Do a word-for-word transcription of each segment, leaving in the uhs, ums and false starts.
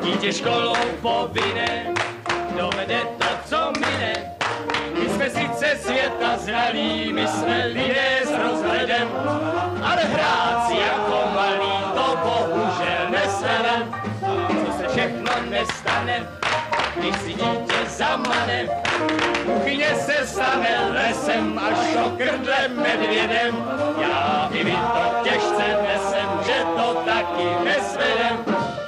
dítě školou povinné, dovede to, co mine. My jsme sice světa znalí, my jsme lidé s rozhledem, ale hrát si jako malý to bohužel nestane. Co se všechno nestane, když si dítě zamane. Kuchyně se stane lesem a šokrdlem medvědem. Já i vy to těžce nesem, že to taky nesvedem.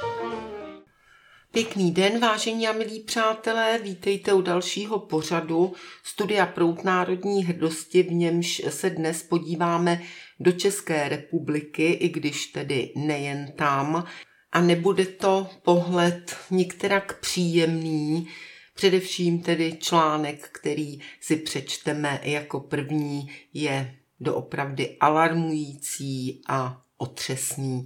Pěkný den, vážení a milí přátelé, vítejte u dalšího pořadu Studia Proud národní hrdosti, v němž se dnes podíváme do České republiky, i když tedy nejen tam. A nebude to pohled nikterak příjemný, především tedy článek, který si přečteme jako první, je doopravdy alarmující a otřesný.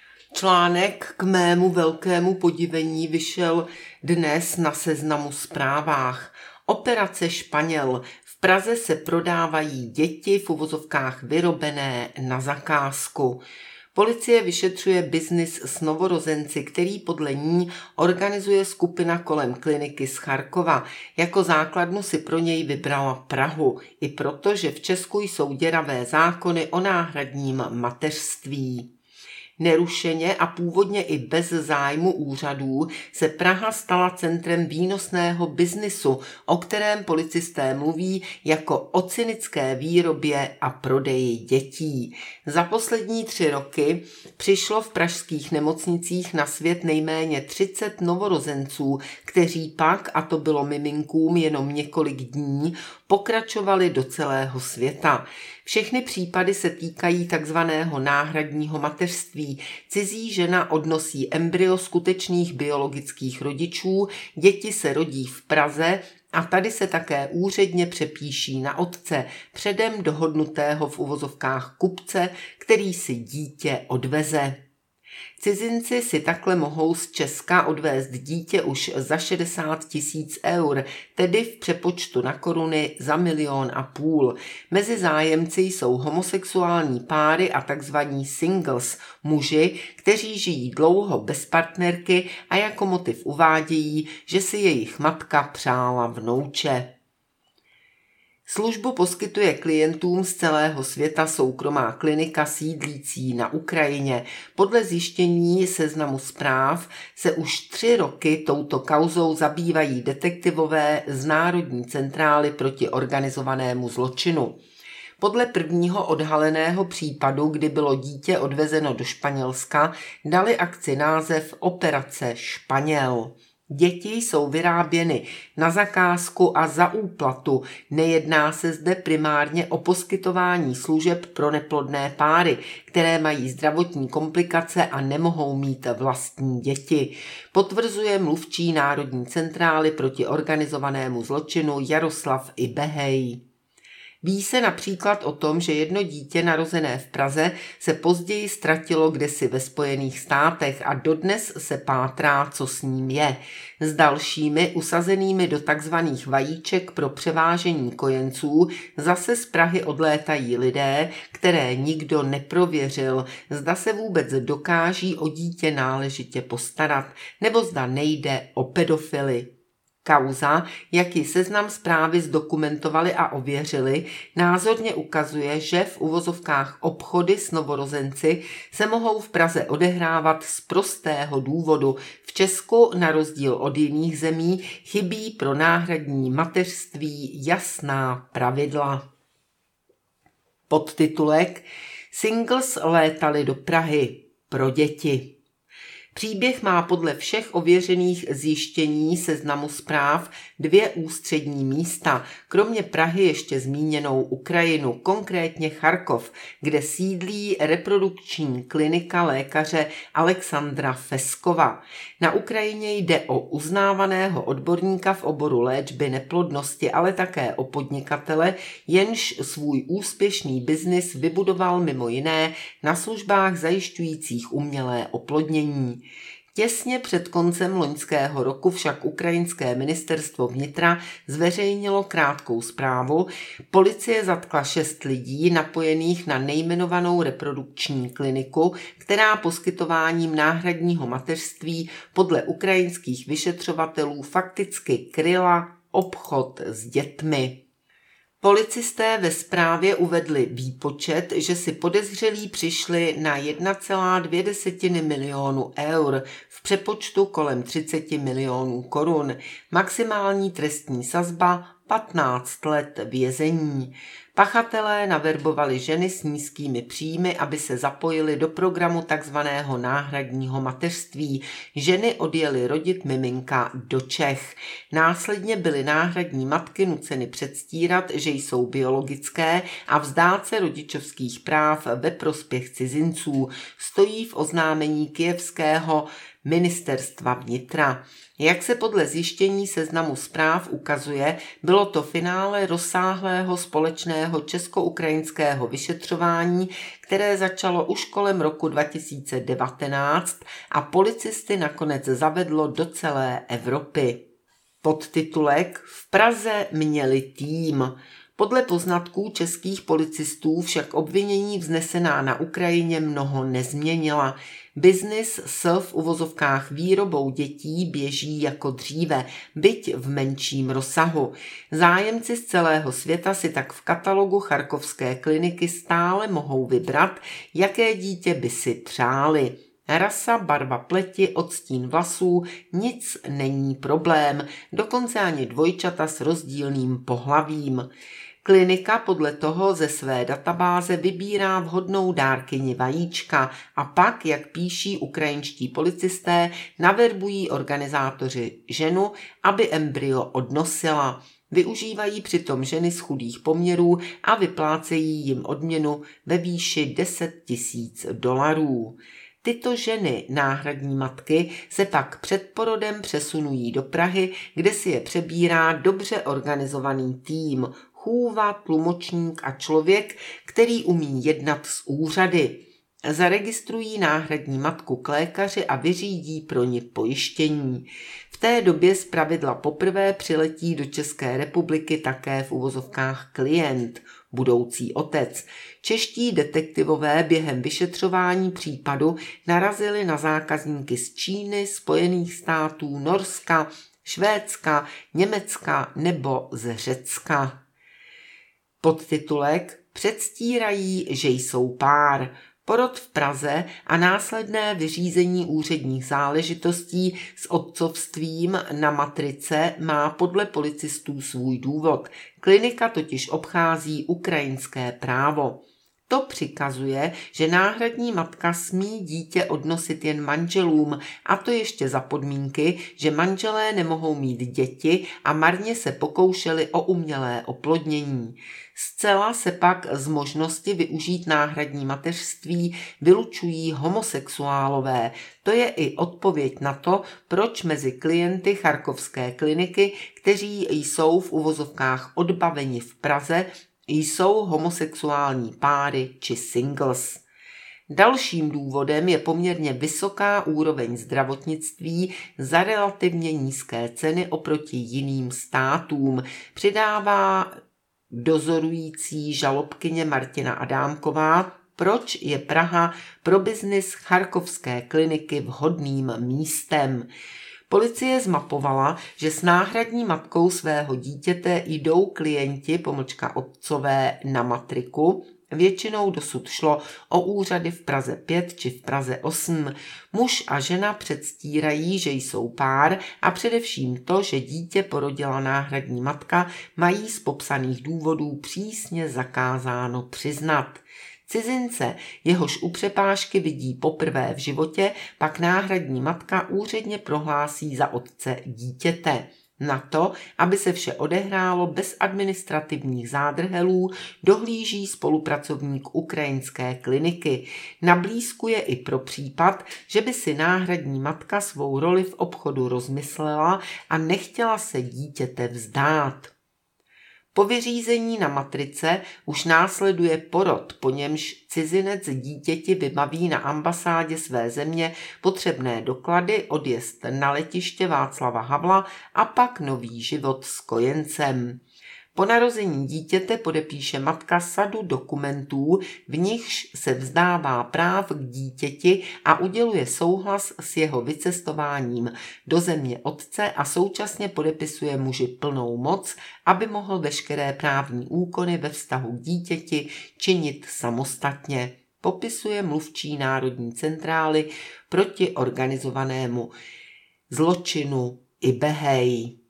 Článek k mému velkému podivení vyšel dnes na Seznamu Zprávách. Operace Španěl. V Praze se prodávají děti v uvozovkách vyrobené na zakázku. Policie vyšetřuje biznis s novorozenci, který podle ní organizuje skupina kolem kliniky z Charkova. Jako základnu si pro něj vybrala Prahu, i proto, že v Česku jsou děravé zákony o náhradním mateřství. Nerušeně a původně i bez zájmu úřadů se Praha stala centrem výnosného biznisu, o kterém policisté mluví jako o cynické výrobě a prodeji dětí. Za poslední tři roky přišlo v pražských nemocnicích na svět nejméně třicet novorozenců, kteří pak, a to bylo miminkům jenom několik dní, pokračovali do celého světa. Všechny případy se týkají takzvaného náhradního mateřství. Cizí žena odnosí embryo skutečných biologických rodičů, děti se rodí v Praze a tady se také úředně přepíší na otce, předem dohodnutého v uvozovkách kupce, který si dítě odveze. Cizinci si takhle mohou z Česka odvést dítě už za šedesát tisíc eur, tedy v přepočtu na koruny za milion a půl. Mezi zájemci jsou homosexuální páry a takzvaní singles, muži, kteří žijí dlouho bez partnerky a jako motiv uvádějí, že si jejich matka přála vnouče. Službu poskytuje klientům z celého světa soukromá klinika sídlící na Ukrajině. Podle zjištění Seznamu Zpráv se už tři roky touto kauzou zabývají detektivové z Národní centrály proti organizovanému zločinu. Podle prvního odhaleného případu, kdy bylo dítě odvezeno do Španělska, dali akci název Operace Španěl. Děti jsou vyráběny na zakázku a za úplatu. Nejedná se zde primárně o poskytování služeb pro neplodné páry, které mají zdravotní komplikace a nemohou mít vlastní děti. Potvrzuje mluvčí Národní centrály proti organizovanému zločinu Jaroslav Ibehej. Ví se například o tom, že jedno dítě narozené v Praze se později ztratilo kdesi ve Spojených státech a dodnes se pátrá, co s ním je. S dalšími usazenými do takzvaných vajíček pro převážení kojenců zase z Prahy odlétají lidé, které nikdo neprověřil, zda se vůbec dokáží o dítě náležitě postarat, nebo zda nejde o pedofily. Kauza, jak ji Seznam Zprávy zdokumentovali a ověřili, názorně ukazuje, že v uvozovkách obchody s novorozenci se mohou v Praze odehrávat z prostého důvodu. V Česku, na rozdíl od jiných zemí, chybí pro náhradní mateřství jasná pravidla. Podtitulek Singles létali do Prahy pro děti. Příběh má podle všech ověřených zjištění Seznamu Zpráv dvě ústřední místa, kromě Prahy ještě zmíněnou Ukrajinu, konkrétně Charkov, kde sídlí reprodukční klinika lékaře Alexandra Feskova. Na Ukrajině jde o uznávaného odborníka v oboru léčby neplodnosti, ale také o podnikatele, jenž svůj úspěšný biznis vybudoval mimo jiné na službách zajišťujících umělé oplodnění. Těsně před koncem loňského roku však ukrajinské ministerstvo vnitra zveřejnilo krátkou zprávu. Policie zatkla šest lidí napojených na nejmenovanou reprodukční kliniku, která poskytováním náhradního mateřství podle ukrajinských vyšetřovatelů fakticky kryla obchod s dětmi. Policisté ve zprávě uvedli výpočet, že si podezřelí přišli na jedna celá dvě milionu eur, v přepočtu kolem třicet milionů korun. Maximální trestní sazba patnáct let vězení. Pachatelé naverbovali ženy s nízkými příjmy, aby se zapojili do programu takzvaného náhradního mateřství. Ženy odjely rodit miminka do Čech. Následně byly náhradní matky nuceny předstírat, že jsou biologické a vzdát se rodičovských práv ve prospěch cizinců. Stojí v oznámení kyjevského ministerstva vnitra. Jak se podle zjištění seznamu zpráv ukazuje, bylo to finále rozsáhlého společného česko-ukrajinského vyšetřování, které začalo už kolem roku dva tisíce devatenáct a policisty nakonec zavedlo do celé Evropy. Podtitulek V Praze měli tým. Podle poznatků českých policistů však obvinění vznesená na Ukrajině mnoho nezměnila. Biznis s v uvozovkách výrobou dětí běží jako dříve, byť v menším rozsahu. Zájemci z celého světa si tak v katalogu charkovské kliniky stále mohou vybrat, jaké dítě by si přáli. Rasa, barva pleti, odstín vlasů, nic není problém, dokonce ani dvojčata s rozdílným pohlavím. Klinika podle toho ze své databáze vybírá vhodnou dárkyni vajíčka a pak, jak píší ukrajinští policisté, naverbují organizátoři ženu, aby embryo odnosila. Využívají přitom ženy z chudých poměrů a vyplácejí jim odměnu ve výši deset tisíc dolarů. Tyto ženy, náhradní matky, se pak před porodem přesunují do Prahy, kde si je přebírá dobře organizovaný tým, chůva, tlumočník a člověk, který umí jednat s úřady. Zaregistrují náhradní matku k lékaři a vyřídí pro ni pojištění. V té době zpravidla poprvé přiletí do České republiky také v uvozovkách klient, budoucí otec. Čeští detektivové během vyšetřování případu narazili na zákazníky z Číny, Spojených států, Norska, Švédska, Německa nebo z Řecka. Podtitulek Předstírají, že jsou pár. Porod v Praze a následné vyřízení úředních záležitostí s otcovstvím na matrice má podle policistů svůj důvod. Klinika totiž obchází ukrajinské právo. To přikazuje, že náhradní matka smí dítě odnosit jen manželům, a to ještě za podmínky, že manželé nemohou mít děti a marně se pokoušeli o umělé oplodnění. Zcela se pak z možnosti využít náhradní mateřství vylučují homosexuálové. To je i odpověď na to, proč mezi klienty charkovské kliniky, kteří jsou v uvozovkách odbaveni v Praze, jsou homosexuální páry či singles. Dalším důvodem je poměrně vysoká úroveň zdravotnictví za relativně nízké ceny oproti jiným státům, přidává dozorující žalobkyně Martina Adámková, proč je Praha pro biznis charkovské kliniky vhodným místem. Policie zmapovala, že s náhradní matkou svého dítěte jdou klienti, pomlčka otcové, na matriku. Většinou dosud šlo o úřady v Praze pět či v Praze osm. Muž a žena předstírají, že jsou pár a především to, že dítě porodila náhradní matka, mají z popsaných důvodů přísně zakázáno přiznat. Cizince, jehož u přepážky vidí poprvé v životě, pak náhradní matka úředně prohlásí za otce dítěte. Na to, aby se vše odehrálo bez administrativních zádrhelů, dohlíží spolupracovník ukrajinské kliniky. Na blízku je i pro případ, že by si náhradní matka svou roli v obchodu rozmyslela a nechtěla se dítěte vzdát. Po vyřízení na matrice už následuje porod, po němž cizinec dítěti vybaví na ambasádě své země potřebné doklady, odjezd na letiště Václava Havla a pak nový život s kojencem. Po narození dítěte podepíše matka sadu dokumentů, v nichž se vzdává práv k dítěti a uděluje souhlas s jeho vycestováním do země otce a současně podepisuje muži plnou moc, aby mohl veškeré právní úkony ve vztahu k dítěti činit samostatně, popisuje mluvčí Národní centrály proti organizovanému zločinu Ibehej.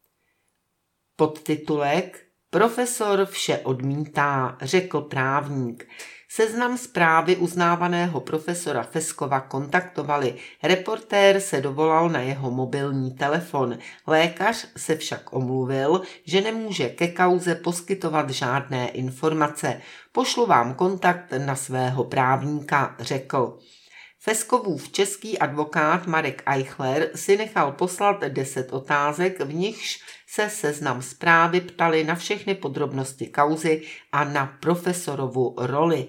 Podtitulek Profesor vše odmítá, řekl právník. Seznam zprávy uznávaného profesora Feskova kontaktovali. Reportér se dovolal na jeho mobilní telefon. Lékař se však omluvil, že nemůže ke kauze poskytovat žádné informace. Pošlu vám kontakt na svého právníka, řekl. Feskovův český advokát Marek Eichler si nechal poslat deset otázek, v nichž se seznam zprávy ptali na všechny podrobnosti kauzy a na profesorovu roli.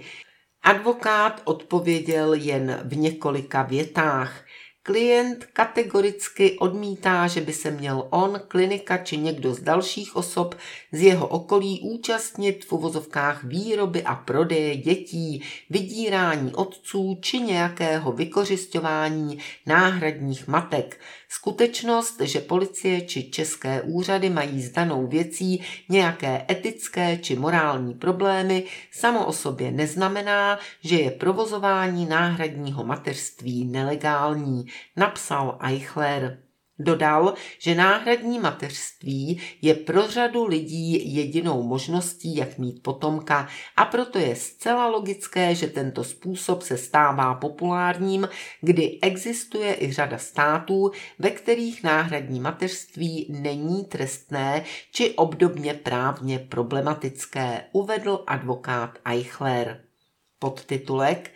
Advokát odpověděl jen v několika větách. Klient kategoricky odmítá, že by se měl on, klinika či někdo z dalších osob z jeho okolí účastnit v uvozovkách výroby a prodeje dětí, vydírání otců či nějakého vykořisťování náhradních matek. Skutečnost, že policie či české úřady mají s danou věcí nějaké etické či morální problémy, samo o sobě neznamená, že je provozování náhradního mateřství nelegální, napsal Eichler. Dodal, že náhradní mateřství je pro řadu lidí jedinou možností, jak mít potomka, a proto je zcela logické, že tento způsob se stává populárním, kdy existuje i řada států, ve kterých náhradní mateřství není trestné či obdobně právně problematické, uvedl advokát Eichler. Podtitulek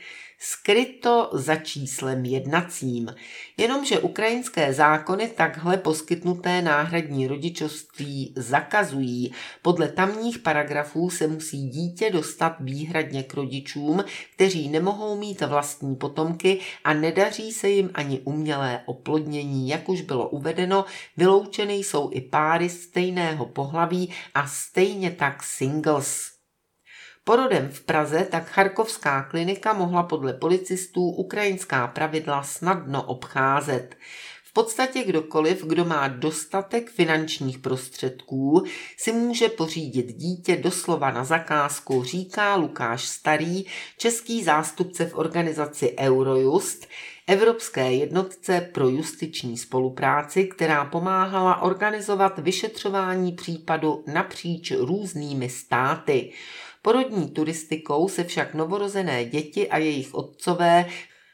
Skryto za číslem jednacím. Jenomže ukrajinské zákony takhle poskytnuté náhradní rodičovství zakazují. Podle tamních paragrafů se musí dítě dostat výhradně k rodičům, kteří nemohou mít vlastní potomky a nedaří se jim ani umělé oplodnění. Jak už bylo uvedeno, vyloučeny jsou i páry stejného pohlaví a stejně tak singles. Porodem v Praze tak charkovská klinika mohla podle policistů ukrajinská pravidla snadno obcházet. V podstatě kdokoliv, kdo má dostatek finančních prostředků, si může pořídit dítě doslova na zakázku, říká Lukáš Starý, český zástupce v organizaci Eurojust, Evropské jednotce pro justiční spolupráci, která pomáhala organizovat vyšetřování případu napříč různými státy. Porodní turistikou se však novorozené děti a jejich otcové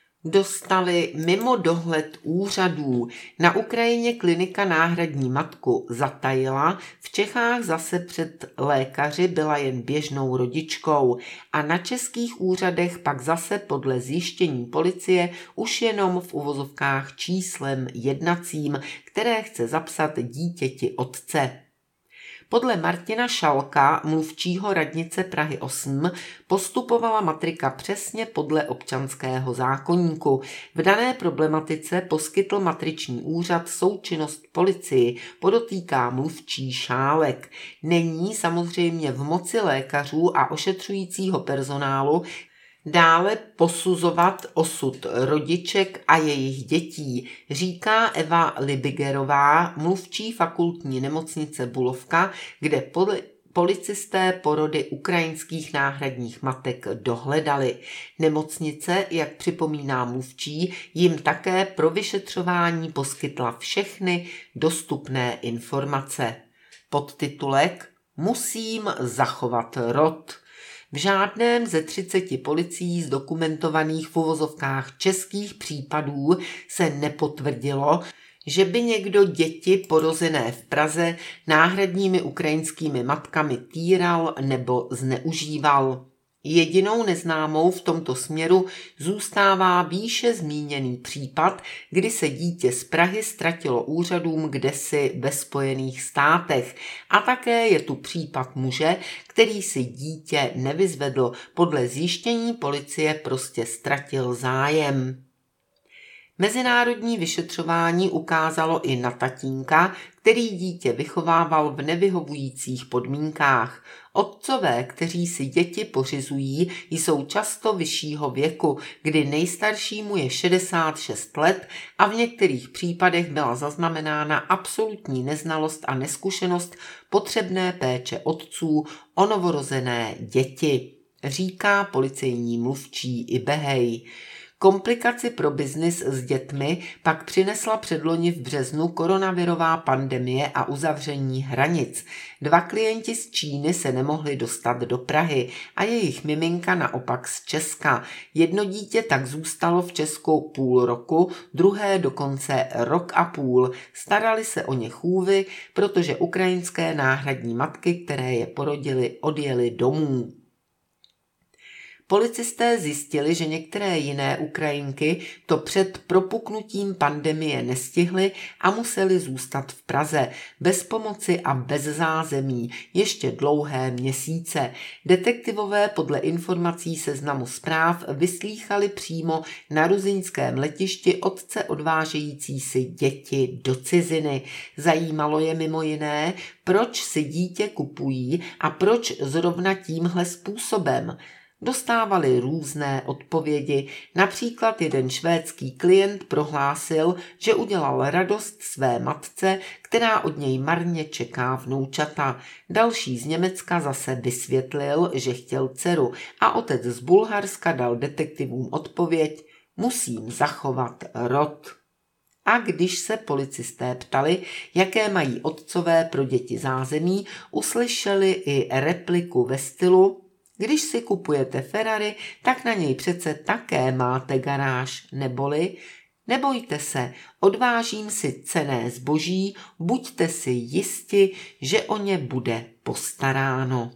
dostali mimo dohled úřadů. Na Ukrajině klinika náhradní matku zatajila, v Čechách zase před lékaři byla jen běžnou rodičkou a na českých úřadech pak zase podle zjištění policie už jenom v uvozovkách číslem jednacím, které chce zapsat dítěti otce. Podle Martina Šalka, mluvčího radnice Prahy osm, postupovala matrika přesně podle občanského zákoníku. V dané problematice poskytl matriční úřad součinnost policii, podotýká mluvčí Šálek. Není samozřejmě v moci lékařů a ošetřujícího personálu dále posuzovat osud rodiček a jejich dětí, říká Eva Libigerová, mluvčí fakultní nemocnice Bulovka, kde poli- policisté porody ukrajinských náhradních matek dohledali. Nemocnice, jak připomíná mluvčí, jim také pro vyšetřování poskytla všechny dostupné informace. Podtitulek Musím zachovat rod. V žádném ze třiceti policií zdokumentovaných v uvozovkách českých případů se nepotvrdilo, že by někdo děti porozené v Praze náhradními ukrajinskými matkami týral nebo zneužíval. Jedinou neznámou v tomto směru zůstává výše zmíněný případ, kdy se dítě z Prahy ztratilo úřadům kdesi ve Spojených státech. A také je tu případ muže, který si dítě nevyzvedl. Podle zjištění policie prostě ztratil zájem. Mezinárodní vyšetřování ukázalo i na tatínka, který dítě vychovával v nevyhovujících podmínkách. Otcové, kteří si děti pořizují, jsou často vyššího věku, kdy nejstaršímu je šedesát šest let a v některých případech byla zaznamenána absolutní neznalost a neskušenost potřebné péče otců o novorozené děti, říká policejní mluvčí I Behej. Komplikaci pro biznis s dětmi pak přinesla předloni v březnu koronavirová pandemie a uzavření hranic. Dva klienti z Číny se nemohli dostat do Prahy a jejich miminka naopak z Česka. Jedno dítě tak zůstalo v Česku půl roku, druhé dokonce rok a půl. Starali se o ně chůvy, protože ukrajinské náhradní matky, které je porodily, odjely domů. Policisté zjistili, že některé jiné Ukrajinky to před propuknutím pandemie nestihly a museli zůstat v Praze bez pomoci a bez zázemí ještě dlouhé měsíce. Detektivové podle informací Seznamu zpráv vyslýchali přímo na ruzyňském letišti otce odvážející si děti do ciziny. Zajímalo je mimo jiné, proč si dítě kupují a proč zrovna tímhle způsobem. Dostávali různé odpovědi. Například jeden švédský klient prohlásil, že udělal radost své matce, která od něj marně čeká vnoučata. Další z Německa zase vysvětlil, že chtěl dceru a otec z Bulharska dal detektivům odpověď: musím zachovat rod. A když se policisté ptali, jaké mají otcové pro děti zázemí, uslyšeli i repliku ve stylu: když si kupujete Ferrari, tak na něj přece také máte garáž, neboli nebojte se, odvážím si cenné zboží, buďte si jisti, že o ně bude postaráno.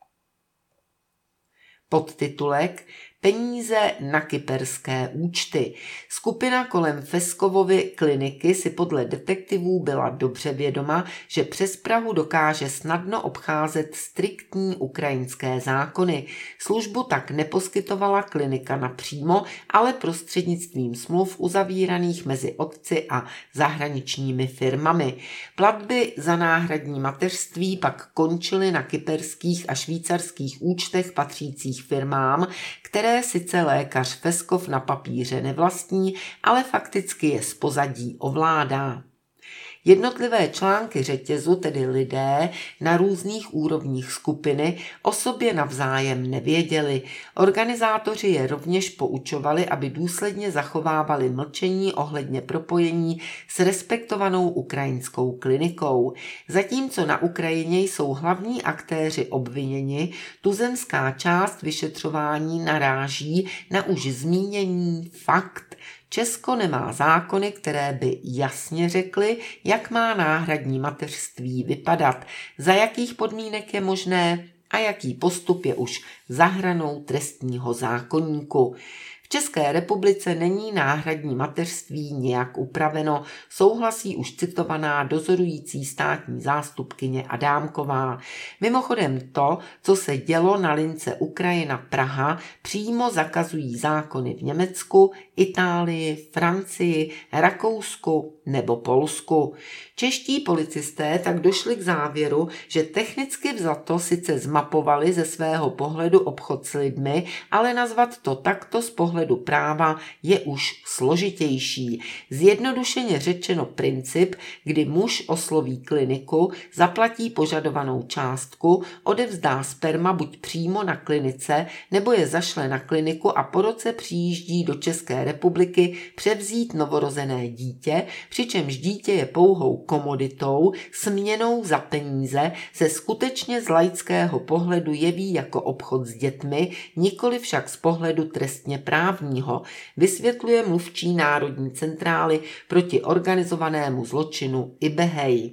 Podtitulek Peníze na kyperské účty. Skupina kolem Feskovovy kliniky si podle detektivů byla dobře vědoma, že přes Prahu dokáže snadno obcházet striktní ukrajinské zákony. Službu tak neposkytovala klinika napřímo, ale prostřednictvím smluv uzavíraných mezi otci a zahraničními firmami. Platby za náhradní mateřství pak končily na kyperských a švýcarských účtech patřících firmám, které sice lékař Feskov na papíře nevlastní, ale fakticky je z pozadí ovládá. Jednotlivé články řetězu, tedy lidé na různých úrovních skupiny, o sobě navzájem nevěděli. Organizátoři je rovněž poučovali, aby důsledně zachovávali mlčení ohledně propojení s respektovanou ukrajinskou klinikou. Zatímco na Ukrajině jsou hlavní aktéři obviněni, tuzemská část vyšetřování naráží na už zmíněný fakt. Česko nemá zákony, které by jasně řekly, jak má náhradní mateřství vypadat, za jakých podmínek je možné a jaký postup je už za hranou trestního zákoníku. V České republice není náhradní mateřství nějak upraveno, souhlasí už citovaná dozorující státní zástupkyně Adámková. Mimochodem to, co se dělo na lince Ukrajina-Praha, přímo zakazují zákony v Německu, Itálii, Francii, Rakousku nebo Polsku. Čeští policisté tak došli k závěru, že technicky vzato sice zmapovali ze svého pohledu obchod s lidmi, ale nazvat to takto z pohledu práva je už složitější. Zjednodušeně řečeno princip, kdy muž osloví kliniku, zaplatí požadovanou částku, odevzdá sperma buď přímo na klinice, nebo je zašle na kliniku a po roce přijíždí do České republiky převzít novorozené dítě, přičemž dítě je pouhou komoditou, směnou za peníze, se skutečně z laického pohledu jeví jako obchod s dětmi, nikoli však z pohledu trestně právního, vysvětluje mluvčí Národní centrály proti organizovanému zločinu I Behej.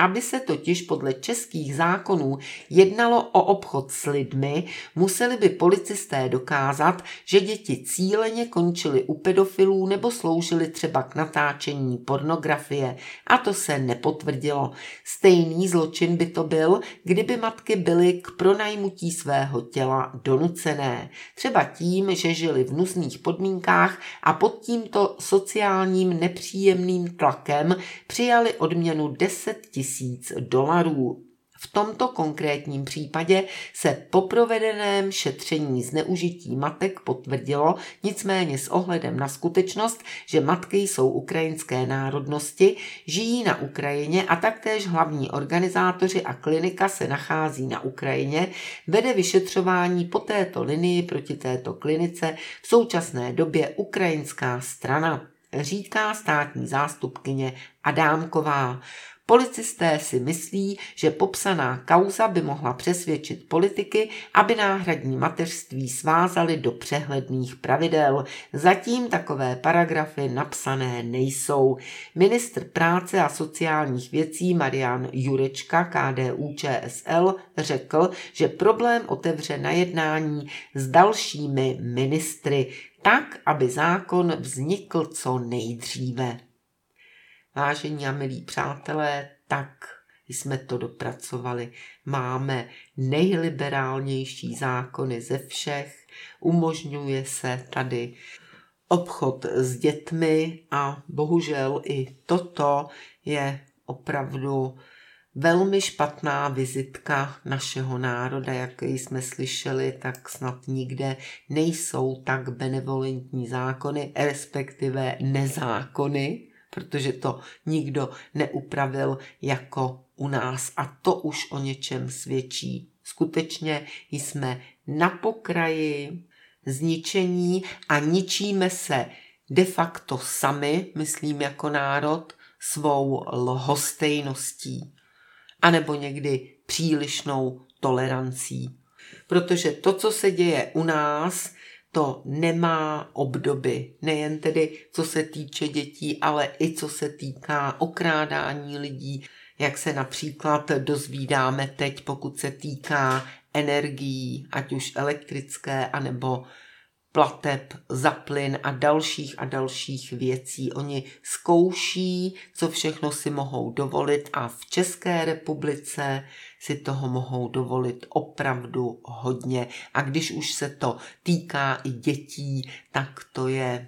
Aby se totiž podle českých zákonů jednalo o obchod s lidmi, museli by policisté dokázat, že děti cíleně končily u pedofilů nebo sloužily třeba k natáčení pornografie. A to se nepotvrdilo. Stejný zločin by to byl, kdyby matky byly k pronajmutí svého těla donucené. Třeba tím, že žili v nuzných podmínkách a pod tímto sociálním nepříjemným tlakem přijali odměnu deset tisíc dolarů. V tomto konkrétním případě se po provedeném šetření zneužití matek potvrdilo, nicméně s ohledem na skutečnost, že matky jsou ukrajinské národnosti, žijí na Ukrajině a taktéž hlavní organizátoři a klinika se nachází na Ukrajině, vede vyšetřování po této linii proti této klinice v současné době ukrajinská strana, říká státní zástupkyně Adámková. Policisté si myslí, že popsaná kauza by mohla přesvědčit politiky, aby náhradní mateřství svázali do přehledných pravidel. Zatím takové paragrafy napsané nejsou. Ministr práce a sociálních věcí Marian Jurečka K D U Č S L řekl, že problém otevře na jednání s dalšími ministry, tak, aby zákon vznikl co nejdříve. Vážení a milí přátelé, tak jsme to dopracovali. Máme nejliberálnější zákony ze všech, umožňuje se tady obchod s dětmi a bohužel i toto je opravdu velmi špatná vizitka našeho národa, jak jsme slyšeli, tak snad nikde nejsou tak benevolentní zákony, respektive nezákony, protože to nikdo neupravil jako u nás a to už o něčem svědčí. Skutečně jsme na pokraji zničení a ničíme se de facto sami, myslím jako národ, svou lhostejností anebo někdy přílišnou tolerancí. Protože to, co se děje u nás, to nemá obdoby, nejen tedy co se týče dětí, ale i co se týká okrádání lidí, jak se například dozvídáme teď, pokud se týká energií, ať už elektrické, anebo plateb za plyn a dalších a dalších věcí. Oni zkouší, co všechno si mohou dovolit a v České republice si toho mohou dovolit opravdu hodně. A když už se to týká i dětí, tak to je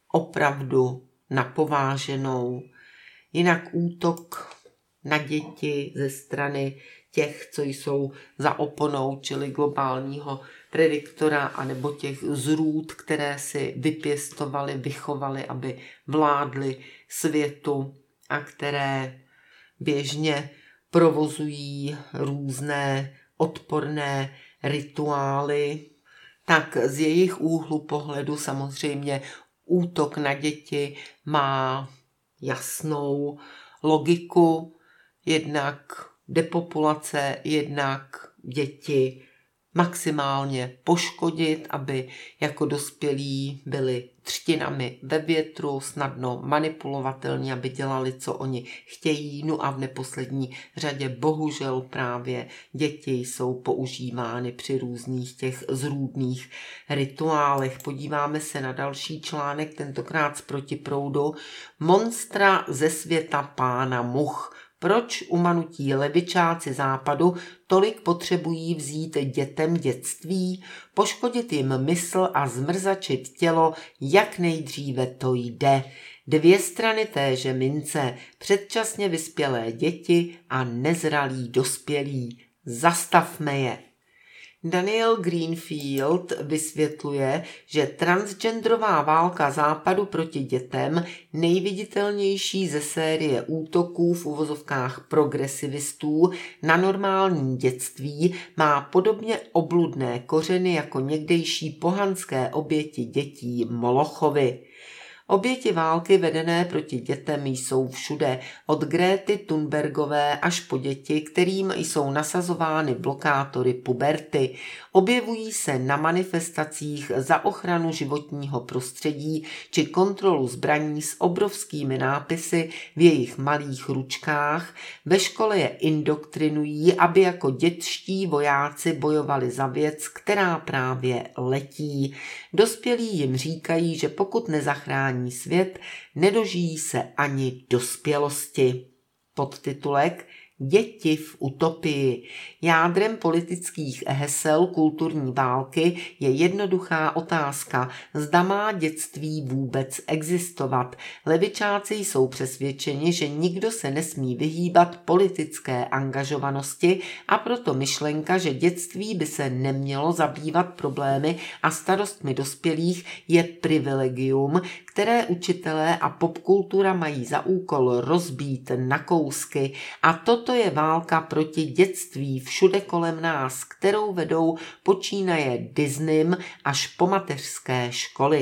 opravdu napováženou. Jinak útok na děti ze strany těch, co jsou za oponou, čili globálního prediktora, anebo těch zrůd, které si vypěstovali, vychovali, aby vládli světu a které běžně provozují různé odporné rituály, tak z jejich úhlu pohledu samozřejmě útok na děti má jasnou logiku, jednak depopulace, jednak děti maximálně poškodit, aby jako dospělí byli třtinami ve větru, snadno manipulovatelní, aby dělali, co oni chtějí. No a v neposlední řadě bohužel právě děti jsou používány při různých těch zrůdných rituálech. Podíváme se na další článek, tentokrát z Protiproudu. Monstra ze světa pána much. Proč umanutí levičáci západu tolik potřebují vzít dětem dětství, poškodit jim mysl a zmrzačit tělo, jak nejdříve to jde. Dvě strany téže mince, předčasně vyspělé děti a nezralí dospělí. Zastavme je. Daniel Greenfield vysvětluje, že transgenderová válka západu proti dětem, nejviditelnější ze série útoků v uvozovkách progresivistů na normální dětství, má podobně obludné kořeny jako někdejší pohanské oběti dětí Molochovy. Oběti války vedené proti dětem jsou všude, od Gréty Thunbergové až po děti, kterým jsou nasazovány blokátory puberty. Objevují se na manifestacích za ochranu životního prostředí či kontrolu zbraní s obrovskými nápisy v jejich malých ručkách. Ve škole je indoktrinují, aby jako dětští vojáci bojovali za věc, která právě letí. Dospělí jim říkají, že pokud nezachrání svět, nedožijí se ani dospělosti. Podtitulek Děti v utopii. Jádrem politických hesel kulturní války je jednoduchá otázka, zda má dětství vůbec existovat. Levičáci jsou přesvědčeni, že nikdo se nesmí vyhýbat politické angažovanosti a proto myšlenka, že dětství by se nemělo zabývat problémy a starostmi dospělých, je privilegium, které učitelé a popkultura mají za úkol rozbít na kousky. A toto je válka proti dětství všude kolem nás, kterou vedou počínaje Disneym až po mateřské školy.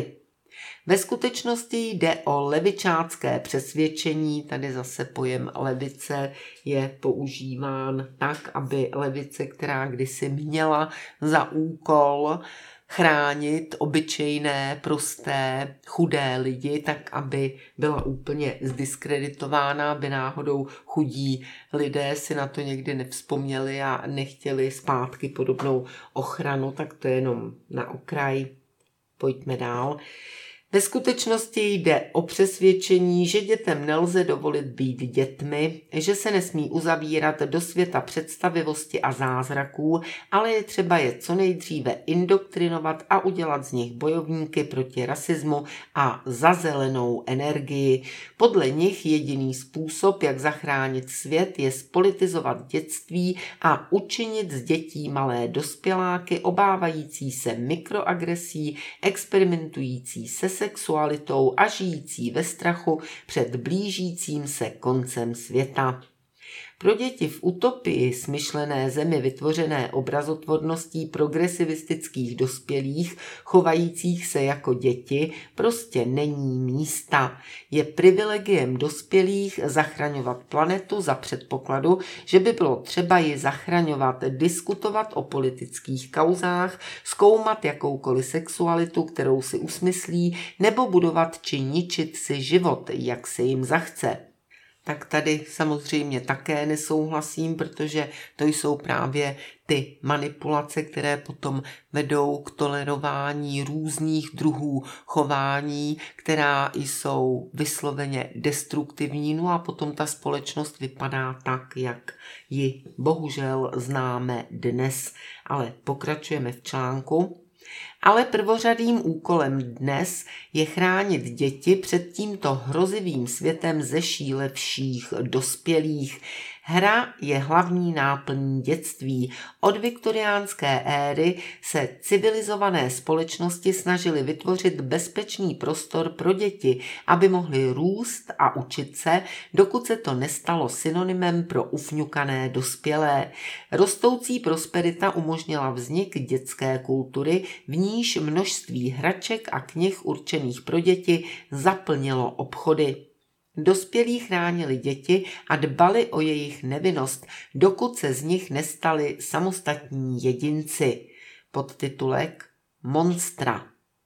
Ve skutečnosti jde o levičácké přesvědčení, tady zase pojem levice je používán tak, aby levice, která kdysi měla za úkol chránit obyčejné, prosté, chudé lidi, tak aby byla úplně zdiskreditována, aby náhodou chudí lidé si na to někdy nevzpomněli a nechtěli zpátky podobnou ochranu, tak to je jenom na okraj. Pojďme dál. Ve skutečnosti jde o přesvědčení, že dětem nelze dovolit být dětmi, že se nesmí uzavírat do světa představivosti a zázraků, ale je třeba je co nejdříve indoktrinovat a udělat z nich bojovníky proti rasismu a za zelenou energii. Podle nich jediný způsob, jak zachránit svět, je spolitizovat dětství a učinit z dětí malé dospěláky obávající se mikroagresí, experimentující se sexualitou a žijící ve strachu před blížícím se koncem světa. Pro děti v utopii smyšlené zemi vytvořené obrazotvorností progresivistických dospělých, chovajících se jako děti, prostě není místa. Je privilegiem dospělých zachraňovat planetu za předpokladu, že by bylo třeba ji zachraňovat, diskutovat o politických kauzách, zkoumat jakoukoliv sexualitu, kterou si usmyslí, nebo budovat či ničit si život, jak se jim zachce. Tak tady samozřejmě také nesouhlasím, protože to jsou právě ty manipulace, které potom vedou k tolerování různých druhů chování, která jsou vysloveně destruktivní, no a potom ta společnost vypadá tak, jak ji bohužel známe dnes. Ale pokračujeme v článku. Ale prvořadým úkolem dnes je chránit děti před tímto hrozivým světem zešílevších dospělých. Hra je hlavní náplní dětství. Od viktoriánské éry se civilizované společnosti snažily vytvořit bezpečný prostor pro děti, aby mohly růst a učit se, dokud se to nestalo synonymem pro ufňukané dospělé. Rostoucí prosperita umožnila vznik dětské kultury, v níž množství hraček a knih určených pro děti zaplnilo obchody. Dospělí chránili děti a dbali o jejich nevinnost, dokud se z nich nestali samostatní jedinci. Podtitulek Monstra.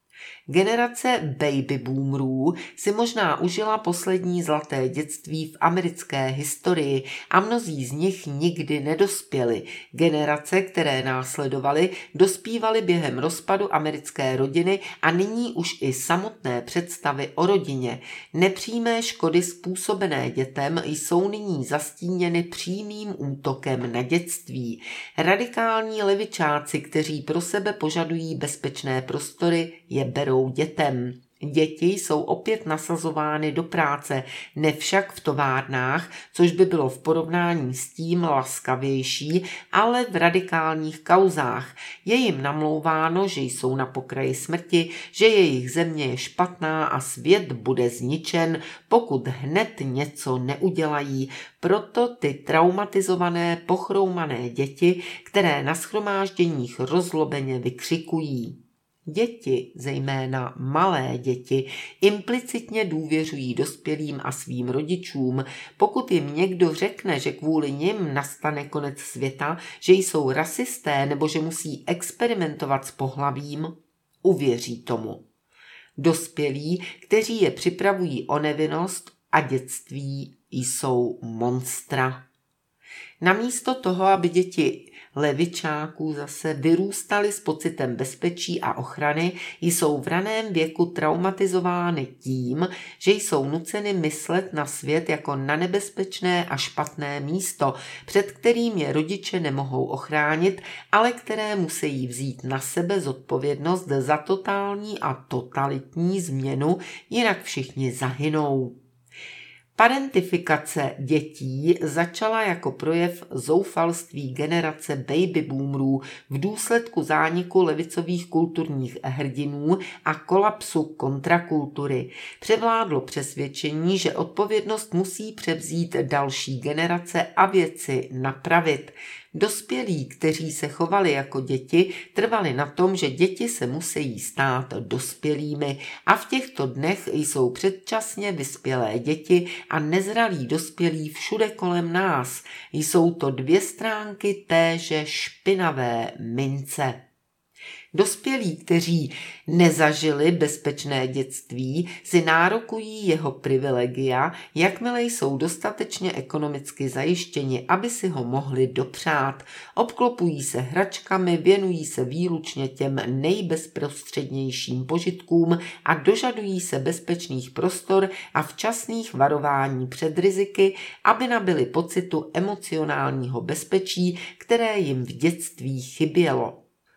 Generace baby boomerů si možná užila poslední zlaté dětství v americké historii a mnozí z nich nikdy nedospěli. Generace, které následovaly, dospívaly během rozpadu americké rodiny a nyní už i samotné představy o rodině. Nepřímé škody způsobené dětem jsou nyní zastíněny přímým útokem na dětství. Radikální levičáci, kteří pro sebe požadují bezpečné prostory, je berou dětem. Děti jsou opět nasazovány do práce, ne však v továrnách, což by bylo v porovnání s tím laskavější, ale v radikálních kauzách. Je jim namlouváno, že jsou na pokraji smrti, že jejich země je špatná a svět bude zničen, pokud hned něco neudělají. Proto ty traumatizované, pochroumané děti, které na shromážděních rozlobeně vykřikují: Děti, zejména malé děti, implicitně důvěřují dospělým a svým rodičům. Pokud jim někdo řekne, že kvůli nim nastane konec světa, že jsou rasisté nebo že musí experimentovat s pohlavím, uvěří tomu. Dospělí, kteří je připravují o nevinnost a dětství, jsou monstra. Namísto toho, aby děti levičáků zase vyrůstaly s pocitem bezpečí a ochrany, jsou v raném věku traumatizovány tím, že jsou nuceny myslet na svět jako na nebezpečné a špatné místo, před kterým je rodiče nemohou ochránit, ale které musí vzít na sebe zodpovědnost za totální a totalitní změnu, jinak všichni zahynou. Parentifikace dětí začala jako projev zoufalství generace baby boomerů v důsledku zániku levicových kulturních hrdinů a kolapsu kontrakultury. Převládlo přesvědčení, že odpovědnost musí převzít další generace a věci napravit. Dospělí, kteří se chovali jako děti, trvali na tom, že děti se musí stát dospělými a v těchto dnech jsou předčasně vyspělé děti a nezralí dospělí všude kolem nás. Jsou to dvě stránky téže špinavé mince. Dospělí, kteří nezažili bezpečné dětství, si nárokují jeho privilegia, jakmile jsou dostatečně ekonomicky zajištěni, aby si ho mohli dopřát. Obklopují se hračkami, věnují se výlučně těm nejbezprostřednějším požitkům a dožadují se bezpečných prostor a včasných varování před riziky, aby nabyli pocitu emocionálního bezpečí, které jim v dětství chybělo.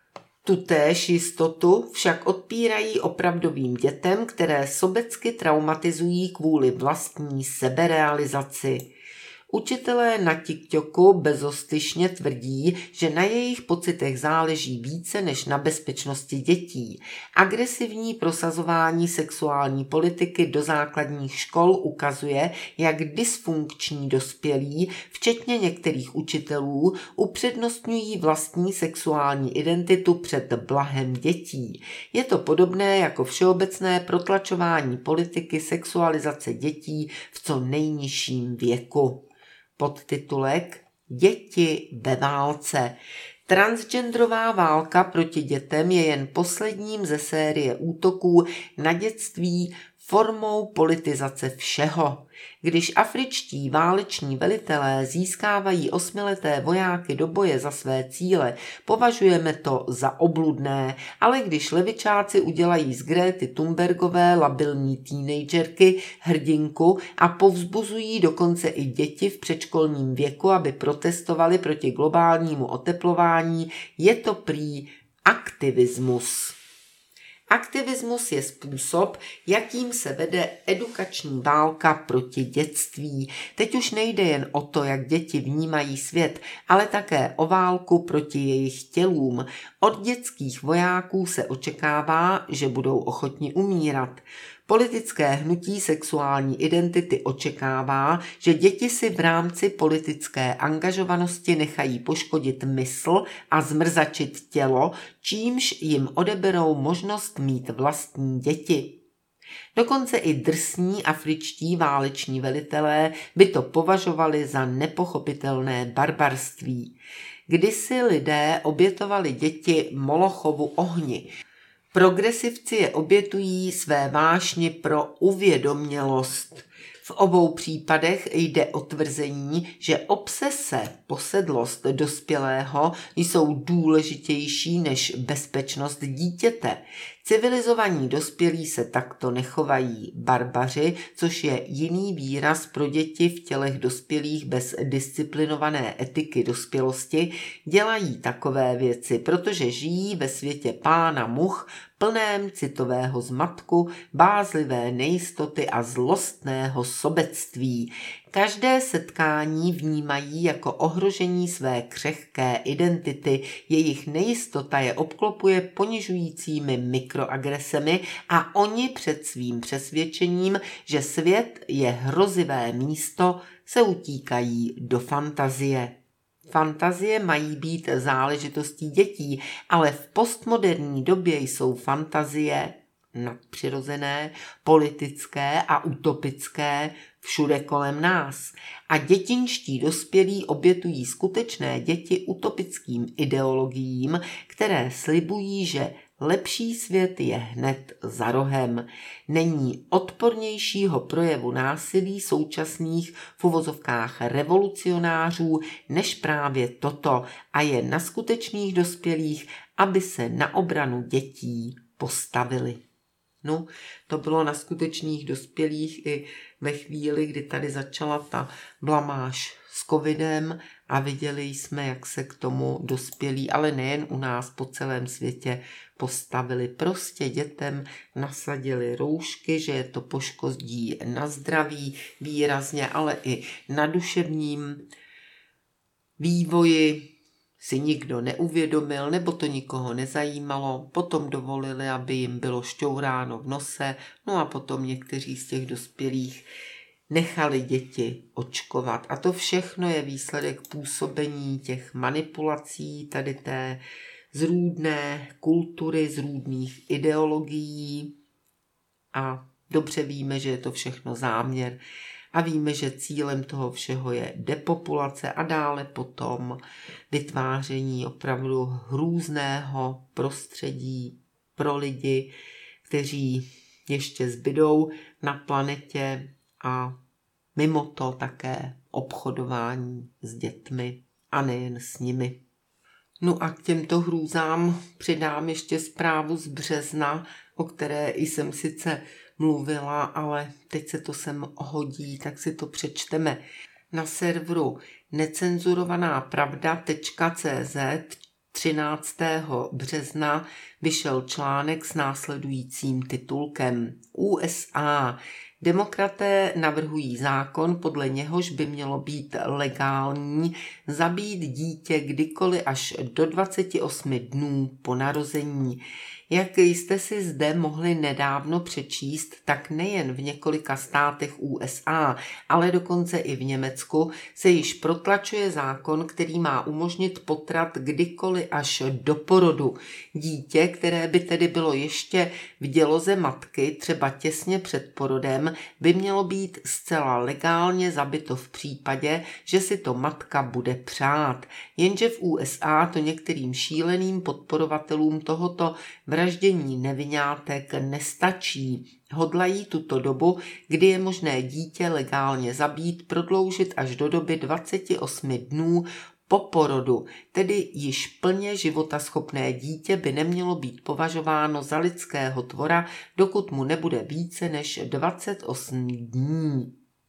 Tutéž jistotu však odpírají opravdovým dětem, které sobecky traumatizují kvůli vlastní seberealizaci. Učitelé na TikToku bezostyšně tvrdí, že na jejich pocitech záleží více než na bezpečnosti dětí. Agresivní prosazování sexuální politiky do základních škol ukazuje, jak dysfunkční dospělí, včetně některých učitelů, upřednostňují vlastní sexuální identitu před blahem dětí. Je to podobné jako všeobecné protlačování politiky sexualizace dětí v co nejnižším věku. Podtitulek Děti ve válce. Transgenderová válka proti dětem je jen posledním ze série útoků na dětství formou politizace všeho. Když afričtí váleční velitelé získávají osmileté vojáky do boje za své cíle, považujeme to za obludné, ale když levičáci udělají z Gréty Thunbergové labilní teenagerky hrdinku a povzbuzují dokonce i děti v předškolním věku, aby protestovali proti globálnímu oteplování, je to prý aktivismus. Aktivismus je způsob, jakým se vede edukační válka proti dětství. Teď už nejde jen o to, jak děti vnímají svět, ale také o válku proti jejich tělům. Od dětských vojáků se očekává, že budou ochotni umírat. Politické hnutí sexuální identity očekává, že děti si v rámci politické angažovanosti nechají poškodit mysl a zmrzačit tělo, čímž jim odeberou možnost mít vlastní děti. Dokonce i drsní afričtí váleční velitelé by to považovali za nepochopitelné barbarství. Kdysi lidé obětovali děti Molochovu ohni. Progresivci je obětují své vášni pro uvědomělost. V obou případech jde o tvrzení, že obsese, posedlost dospělého jsou důležitější než bezpečnost dítěte. Civilizovaní dospělí se takto nechovají. Barbaři, což je jiný výraz pro děti v tělech dospělých bez disciplinované etiky dospělosti, dělají takové věci, protože žijí ve světě pána much, plném citového zmatku, bázlivé nejistoty a zlostného sobectví. Každé setkání vnímají jako ohrožení své křehké identity, jejich nejistota je obklopuje ponižujícími mikroagresemi a oni před svým přesvědčením, že svět je hrozivé místo, se utíkají do fantazie. Fantazie mají být záležitostí dětí, ale v postmoderní době jsou fantazie nadpřirozené, politické a utopické všude kolem nás. A dětinští dospělí obětují skutečné děti utopickým ideologiím, které slibují, že lepší svět je hned za rohem. Není odpornějšího projevu násilí současných v uvozovkách revolucionářů než právě toto a je na skutečných dospělých, aby se na obranu dětí postavili. No, to bylo na skutečných dospělých i ve chvíli, kdy tady začala ta blamáž s covidem a viděli jsme, jak se k tomu dospělí, ale nejen u nás, po celém světě postavili. Prostě dětem nasadili roušky, že je to poškodí na zdraví výrazně, ale i na duševním vývoji si nikdo neuvědomil, nebo to nikoho nezajímalo, potom dovolili, aby jim bylo šťouráno v nose, no a potom někteří z těch dospělých nechali děti očkovat. A to všechno je výsledek působení těch manipulací, tady té zrůdné kultury, zrůdných ideologií a dobře víme, že je to všechno záměr a víme, že cílem toho všeho je depopulace a dále potom vytváření opravdu hrůzného prostředí pro lidi, kteří ještě zbydou na planetě a mimo to také obchodování s dětmi a nejen s nimi. No a k těmto hrůzám přidám ještě zprávu z března, o které jsem sice mluvila, ale teď se to sem hodí, tak si to přečteme. Na serveru necenzurovaná pravda tečka cé zet třináctého března vyšel článek s následujícím titulkem U S A. Demokraté navrhují zákon, podle něhož by mělo být legální zabít dítě kdykoliv až do dvaceti osmi dnů po narození. Jak jste si zde mohli nedávno přečíst, tak nejen v několika státech U S A, ale dokonce i v Německu se již protlačuje zákon, který má umožnit potrat kdykoliv až do porodu. Dítě, které by tedy bylo ještě v děloze matky, třeba těsně před porodem, by mělo být zcela legálně zabito v případě, že si to matka bude přát. Jenže v U S A to některým šíleným podporovatelům tohoto vraždění nevinátek nestačí. Hodlají tuto dobu, kdy je možné dítě legálně zabít, prodloužit až do doby dvaceti osmi dnů po porodu, tedy již plně životaschopné dítě by nemělo být považováno za lidského tvora, dokud mu nebude více než dvacet osm dní.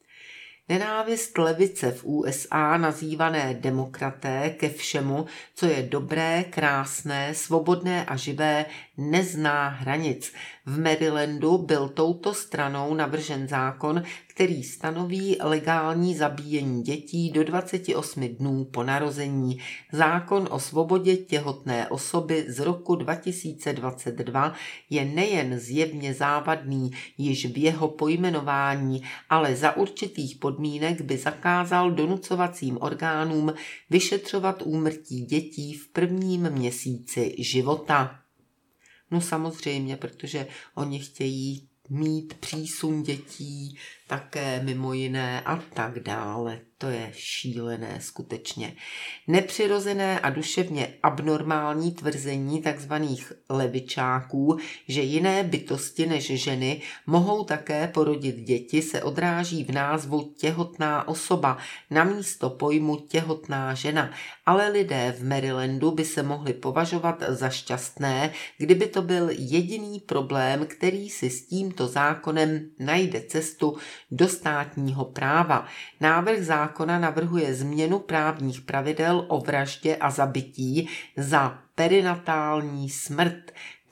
Nenávist levice v U S A, nazývané demokraté, ke všemu, co je dobré, krásné, svobodné a živé, nezná hranic. V Marylandu byl touto stranou navržen zákon, který stanoví legální zabíjení dětí do dvaceti osmi dnů po narození. Zákon o svobodě těhotné osoby z roku dva tisíce dvacet dva je nejen zjevně závadný již v jeho pojmenování, ale za určitých podmínek by zakázal donucovacím orgánům vyšetřovat úmrtí dětí v prvním měsíci života. No samozřejmě, protože oni chtějí mít přísun dětí, také mimo jiné a tak dále. To je šílené skutečně. Nepřirozené a duševně abnormální tvrzení takzvaných levičáků, že jiné bytosti než ženy mohou také porodit děti, se odráží v názvu těhotná osoba namísto pojmu těhotná žena. Ale lidé v Marylandu by se mohli považovat za šťastné, kdyby to byl jediný problém, který si s tímto zákonem najde cestu do státního práva. Návrh zákona navrhuje změnu právních pravidel o vraždě a zabití za perinatální smrt.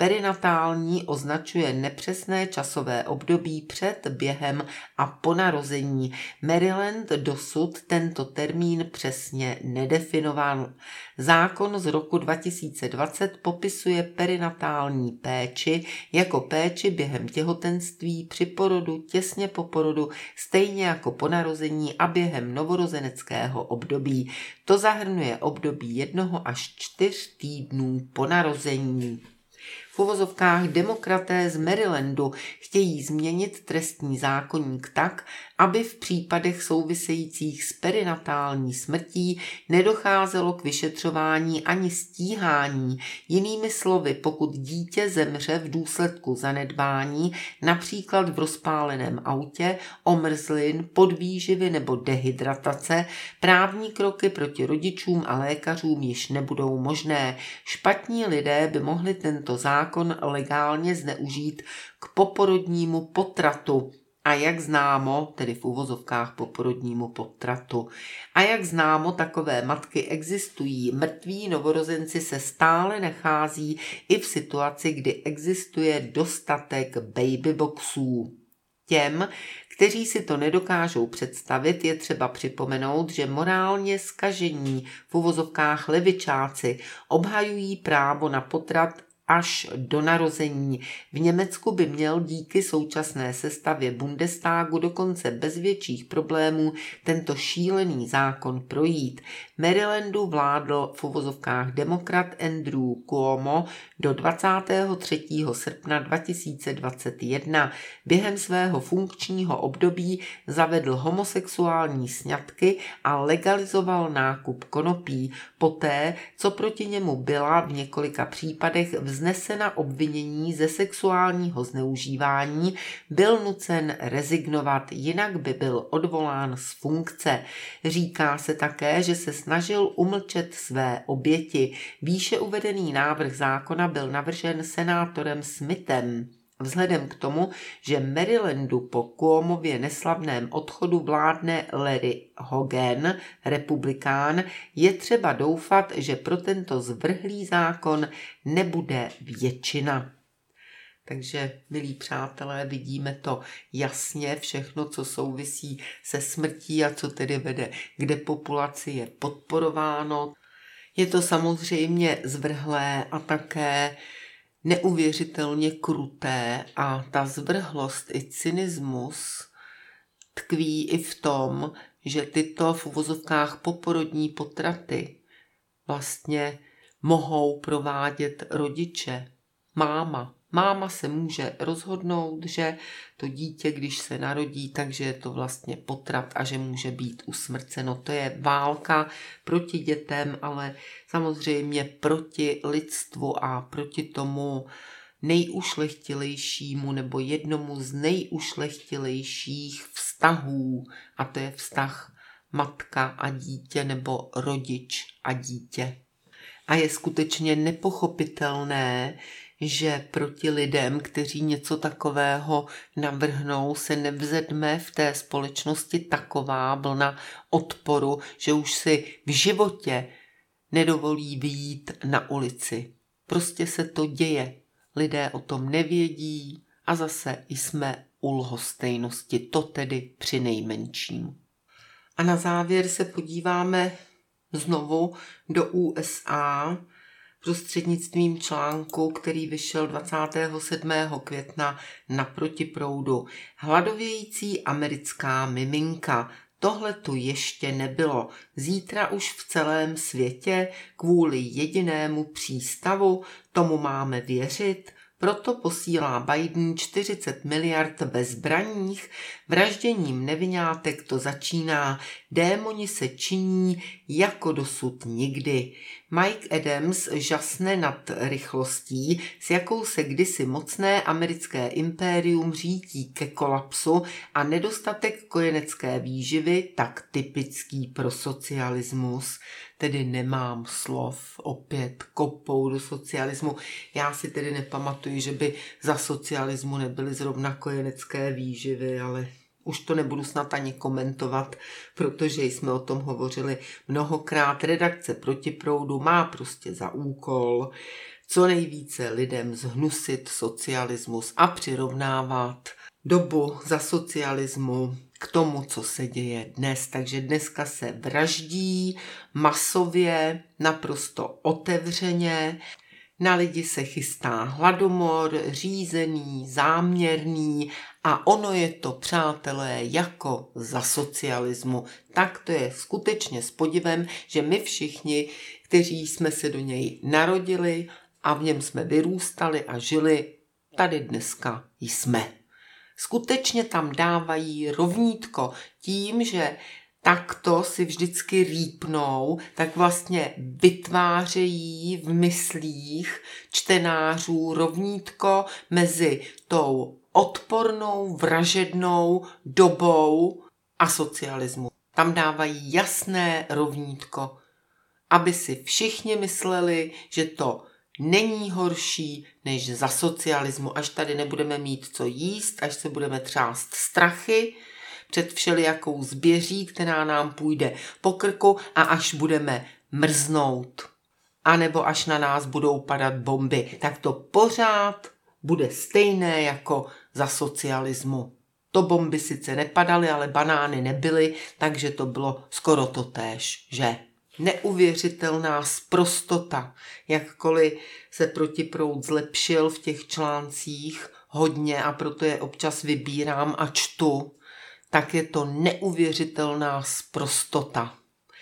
Perinatální označuje nepřesné časové období před, během a po narození. Maryland dosud tento termín přesně nedefinoval. Zákon z roku dva tisíce dvacet popisuje perinatální péči jako péči během těhotenství, při porodu, těsně po porodu, stejně jako po narození a během novorozeneckého období. To zahrnuje období jednoho až čtyř týdnů po narození. V uvozovkách demokraté z Marylandu chtějí změnit trestní zákoník tak, aby v případech souvisejících s perinatální smrtí nedocházelo k vyšetřování ani stíhání. Jinými slovy, pokud dítě zemře v důsledku zanedbání, například v rozpáleném autě, omrzlin, podvýživy nebo dehydratace, právní kroky proti rodičům a lékařům již nebudou možné. Špatní lidé by mohli tento zákon legálně zneužít k poporodnímu potratu. A jak známo, tedy v uvozovkách poporodnímu potratu, a jak známo, takové matky existují. Mrtví novorozenci se stále nachází i v situaci, kdy existuje dostatek babyboxů. Těm, kteří si to nedokážou představit, je třeba připomenout, že morálně zkažení v uvozovkách levičáci obhajují právo na potrat až do narození. V Německu by měl díky současné sestavě Bundestagu dokonce bez větších problémů tento šílený zákon projít. Marylandu vládl v uvozovkách demokrat Andrew Cuomo do dvacátého třetího srpna dva tisíce dvacet jedna. Během svého funkčního období zavedl homosexuální sňatky a legalizoval nákup konopí. Poté, co proti němu byla v několika případech vznesena obvinění ze sexuálního zneužívání, byl nucen rezignovat, jinak by byl odvolán z funkce. Říká se také, že se snažil umlčet své oběti. Výše uvedený návrh zákona byl navržen senátorem Smithem. Vzhledem k tomu, že Marylandu po Cuomově neslavném odchodu vládne Larry Hogan, republikán, je třeba doufat, že pro tento zvrhlý zákon nebude většina. Takže, milí přátelé, vidíme to jasně, všechno, co souvisí se smrtí a co tedy vede k depopulaci, je podporováno. Je to samozřejmě zvrhlé a také neuvěřitelně kruté a ta zvrhlost i cynismus tkví i v tom, že tyto v uvozovkách poporodní potraty vlastně mohou provádět rodiče, máma. Máma se může rozhodnout, že to dítě, když se narodí, takže je to vlastně potrat a že může být usmrceno. To je válka proti dětem, ale samozřejmě proti lidstvu a proti tomu nejušlechtilejšímu nebo jednomu z nejušlechtilejších vztahů, a to je vztah matka a dítě nebo rodič a dítě. A je skutečně nepochopitelné, že proti lidem, kteří něco takového navrhnou, se nevzedme v té společnosti taková vlna odporu, že už si v životě nedovolí vyjít na ulici. Prostě se to děje. Lidé o tom nevědí a zase jsme u lhostejnosti, to tedy při nejmenším. A na závěr se podíváme znovu do U S A, prostřednictvím článku, který vyšel dvacátého sedmého května na Protiproudu. Hladovějící americká miminka. Tohle tu ještě nebylo. Zítra už v celém světě kvůli jedinému přístavu, tomu máme věřit. Proto posílá Biden čtyřicet miliard ve zbraních. Vražděním nevinátek to začíná. Démoni se činí jako dosud nikdy. Mike Adams žasne nad rychlostí, s jakou se kdysi mocné americké impérium řítí ke kolapsu a nedostatek kojenecké výživy, tak typický pro socialismus. Tedy nemám slov, opět kopou do socialismu. Já si tedy nepamatuji, že by za socialismu nebyly zrovna kojenecké výživy, ale už to nebudu snad ani komentovat, protože jsme o tom hovořili mnohokrát. Redakce Protiproudu má prostě za úkol co nejvíce lidem zhnusit socialismus a přirovnávat dobu za socialismu k tomu, co se děje dnes. Takže dneska se vraždí masově, naprosto otevřeně. Na lidi se chystá hladomor, řízený, záměrný a ono je to, přátelé, jako za socialismu. Tak to je skutečně s podivem, že my všichni, kteří jsme se do něj narodili a v něm jsme vyrůstali a žili, tady dneska jsme. Skutečně tam dávají rovnítko tím, že takto si vždycky rýpnou, tak vlastně vytvářejí v myslích čtenářů rovnítko mezi tou odpornou, vražednou dobou a socialismu. Tam dávají jasné rovnítko, aby si všichni mysleli, že to není horší než za socialismu, až tady nebudeme mít co jíst, až se budeme třást strachy před všelijakou zběří, která nám půjde po krku a až budeme mrznout. A nebo až na nás budou padat bomby, tak to pořád bude stejné jako za socialismu. To bomby sice nepadaly, ale banány nebyly, takže to bylo skoro totéž, že? Neuvěřitelná sprostota, jakkoliv se protiproud zlepšil v těch článcích hodně a proto je občas vybírám a čtu, tak je to neuvěřitelná sprostota.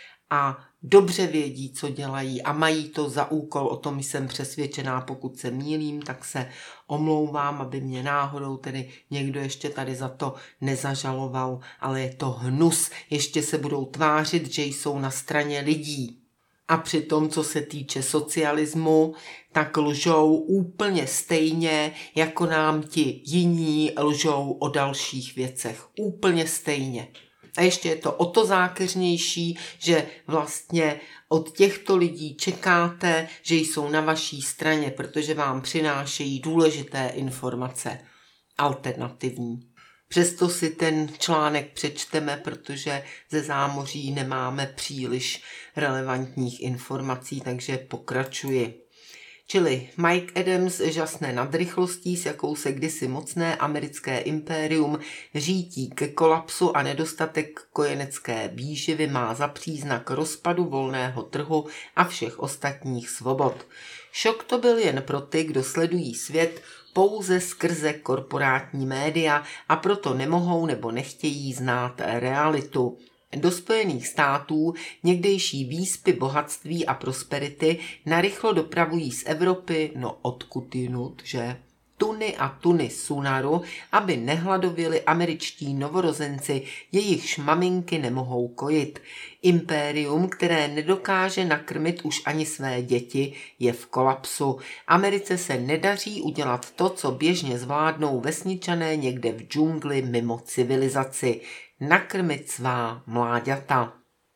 A dobře vědí, co dělají a mají to za úkol, o tom jsem přesvědčená, pokud se mýlím, tak se omlouvám, aby mě náhodou tedy někdo ještě tady za to nezažaloval, ale je to hnus, ještě se budou tvářit, že jsou na straně lidí. A přitom, co se týče socialismu, tak lžou úplně stejně, jako nám ti jiní lžou o dalších věcech. Úplně stejně. A ještě je to o to zákeřnější, že vlastně od těchto lidí čekáte, že jsou na vaší straně, protože vám přinášejí důležité informace, alternativní. Přesto si ten článek přečteme, protože ze zámoří nemáme příliš relevantních informací, takže pokračuji. Čili Mike Adams žasne nad rychlostí, s jakou se kdysi mocné americké impérium řítí ke kolapsu a nedostatek kojenecké výživy má za příznak rozpadu volného trhu a všech ostatních svobod. Šok to byl jen pro ty, kdo sledují svět pouze skrze korporátní média a proto nemohou nebo nechtějí znát realitu. Do Spojených států někdejší výspy bohatství a prosperity narychlo dopravují z Evropy, no odkud jinut, že? Tuny a tuny sunaru, aby nehladověli američtí novorozenci, jejichž maminky nemohou kojit. Impérium, které nedokáže nakrmit už ani své děti, je v kolapsu. Americe se nedaří udělat to, co běžně zvládnou vesničané někde v džungli mimo civilizaci. Nakrmit svá mláďata.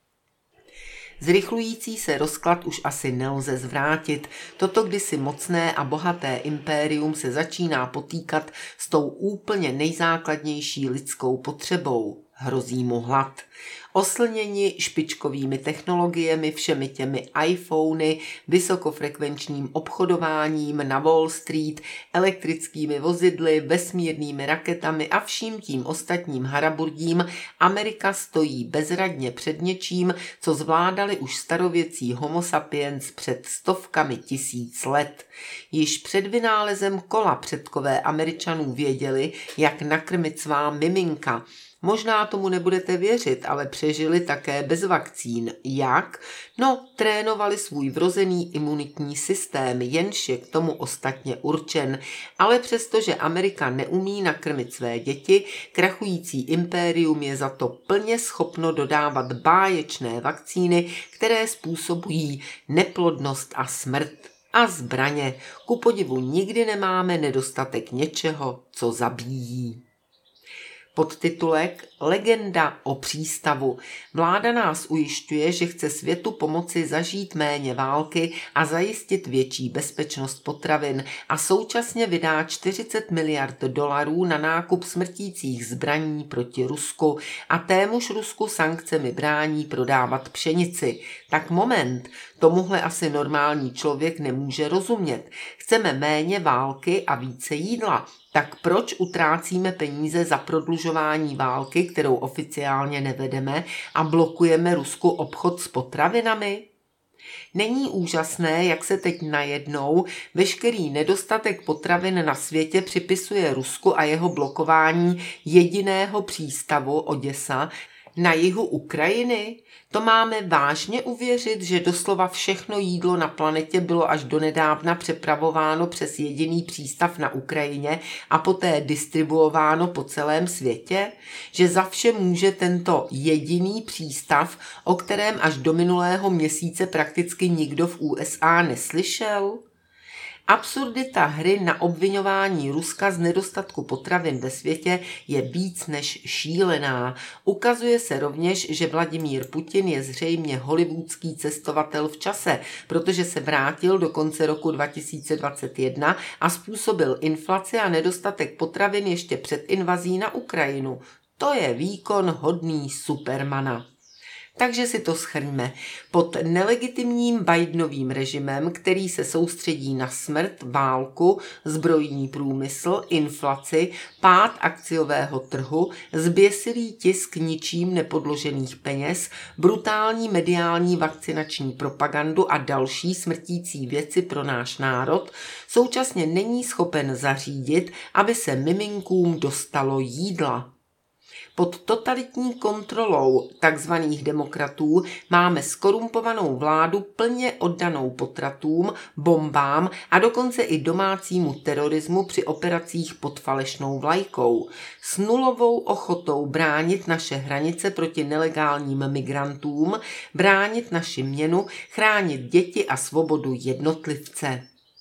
Zrychlující se rozklad už asi nelze zvrátit. Toto kdysi mocné a bohaté impérium se začíná potýkat s tou úplně nejzákladnější lidskou potřebou. Hrozí mu hlad. Oslněni špičkovými technologiemi, všemi těmi iPhony, vysokofrekvenčním obchodováním na Wall Street, elektrickými vozidly, vesmírnými raketami a vším tím ostatním haraburdím, Amerika stojí bezradně před něčím, co zvládali už starověcí homo sapiens před stovkami tisíc let. Již před vynálezem kola předkové Američanů věděli, jak nakrmit svá miminka. Možná tomu nebudete věřit, ale přežili také bez vakcín. Jak? No, trénovali svůj vrozený imunitní systém, jenž je k tomu ostatně určen. Ale přestože Amerika neumí nakrmit své děti, krachující impérium je za to plně schopno dodávat báječné vakcíny, které způsobují neplodnost a smrt. A zbraně. Ku podivu nikdy nemáme nedostatek něčeho, co zabíjí. Podtitulek Legenda o přístavu. Vláda nás ujišťuje, že chce světu pomoci zažít méně války a zajistit větší bezpečnost potravin a současně vydá čtyřicet miliard dolarů na nákup smrtících zbraní proti Rusku a témuž Rusku sankcemi brání prodávat pšenici. Tak moment, tomuhle asi normální člověk nemůže rozumět. Chceme méně války a více jídla. Tak proč utrácíme peníze za prodlužování války, kterou oficiálně nevedeme, a blokujeme Rusku obchod s potravinami? Není úžasné, jak se teď najednou veškerý nedostatek potravin na světě připisuje Rusku a jeho blokování jediného přístavu Oděsa na jihu Ukrajiny? To máme vážně uvěřit, že doslova všechno jídlo na planetě bylo až donedávna přepravováno přes jediný přístav na Ukrajině a poté distribuováno po celém světě? Že za vše může tento jediný přístav, o kterém až do minulého měsíce prakticky nikdo v U S A neslyšel? Absurdita hry na obviňování Ruska z nedostatku potravin ve světě je víc než šílená. Ukazuje se rovněž, že Vladimír Putin je zřejmě hollywoodský cestovatel v čase, protože se vrátil do konce roku dva tisíce dvacet jedna a způsobil inflaci a nedostatek potravin ještě před invazí na Ukrajinu. To je výkon hodný Supermana. Takže si to shrňme. Pod nelegitimním Bidenovým režimem, který se soustředí na smrt, válku, zbrojní průmysl, inflaci, pád akciového trhu, zběsilý tisk ničím nepodložených peněz, brutální mediální vakcinační propagandu a další smrtící věci pro náš národ, současně není schopen zařídit, aby se miminkům dostalo jídla. Pod totalitní kontrolou takzvaných demokratů máme skorumpovanou vládu plně oddanou potratům, bombám a dokonce i domácímu terorismu při operacích pod falešnou vlajkou. S nulovou ochotou bránit naše hranice proti nelegálním migrantům, bránit naši měnu, chránit děti a svobodu jednotlivce.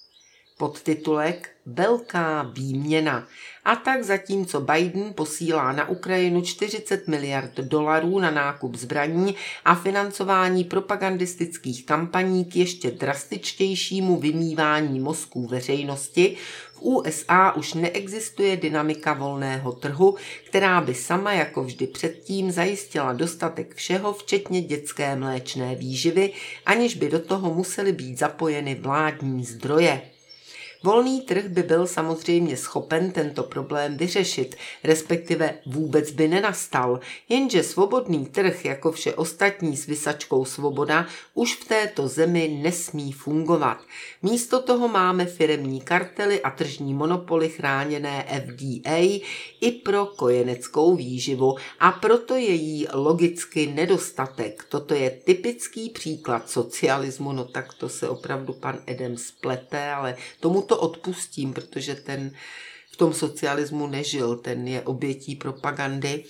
Podtitulek Velká výměna. A tak zatímco Biden posílá na Ukrajinu čtyřicet miliard dolarů na nákup zbraní a financování propagandistických kampaní k ještě drastičtějšímu vymývání mozků veřejnosti, v U S A už neexistuje dynamika volného trhu, která by sama jako vždy předtím zajistila dostatek všeho, včetně dětské mléčné výživy, aniž by do toho musely být zapojeny vládní zdroje. Volný trh by byl samozřejmě schopen tento problém vyřešit, respektive vůbec by nenastal, jenže svobodný trh, jako vše ostatní s visačkou svoboda, už v této zemi nesmí fungovat. Místo toho máme firemní kartely a tržní monopoly chráněné F D A i pro kojeneckou výživu a proto je jí logicky nedostatek. Toto je typický příklad socialismu, no tak to se opravdu pan Adams plete, ale tomuto odpustím, protože ten v tom socialismu nežil, ten je obětí propagandy